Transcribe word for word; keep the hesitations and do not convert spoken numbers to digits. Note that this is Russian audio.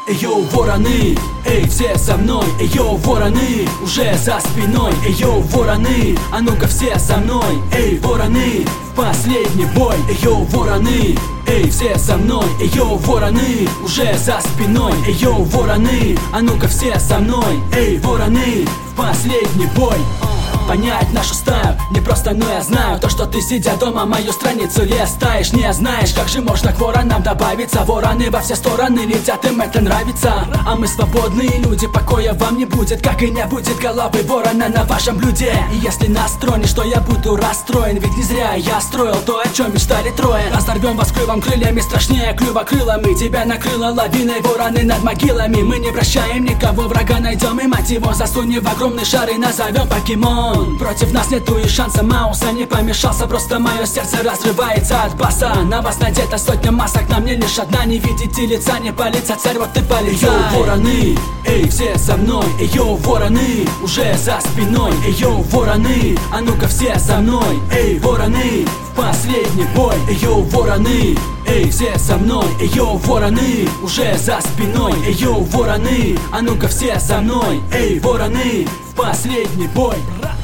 Йоу, вороны, эй, все со мной. Йоу, вороны, уже за спиной. Йоу, вороны, а ну-ка все со мной. Эй, вороны, в последний бой. Йоу, вороны, эй, все со мной. Йоу, вороны, уже за спиной. Йоу, вороны, а ну-ка все со мной. Эй, вороны, в последний бой. Понять нашу стаю непросто, но я знаю то, что ты, сидя дома, мою страницу листаешь. Не знаешь, как же можно к воронам добавиться. Вороны во все стороны летят, им это нравится. А мы свободные люди, покоя вам не будет, как и не будет головы ворона на вашем блюде. И если нас тронешь, то я буду расстроен, ведь не зря я строил то, о чем мечтали трое. Разорвем вас клювом, крыльями страшнее клюва крылами. Тебя накрыло лавиной, вороны над могилами. Мы не прощаем никого, врага найдем и мать его засунем в огромный шар и назовем покемон. Против нас нету и шанса, Мауса не помешался, просто мое сердце разрывается от баса. На вас надета сотня масок, на мне лишь одна. Не видите лица, не палится царь, вот ты полицай. Йоу, вороны, эй, все со мной. Йоу, вороны, уже за спиной. Йоу, вороны, а ну-ка все со мной. Эй, вороны, в последний бой. Йоу, вороны, эй, все со мной. Йоу, вороны, уже за спиной. Йоу, вороны, а ну-ка все со мной. Эй, вороны, в последний бой.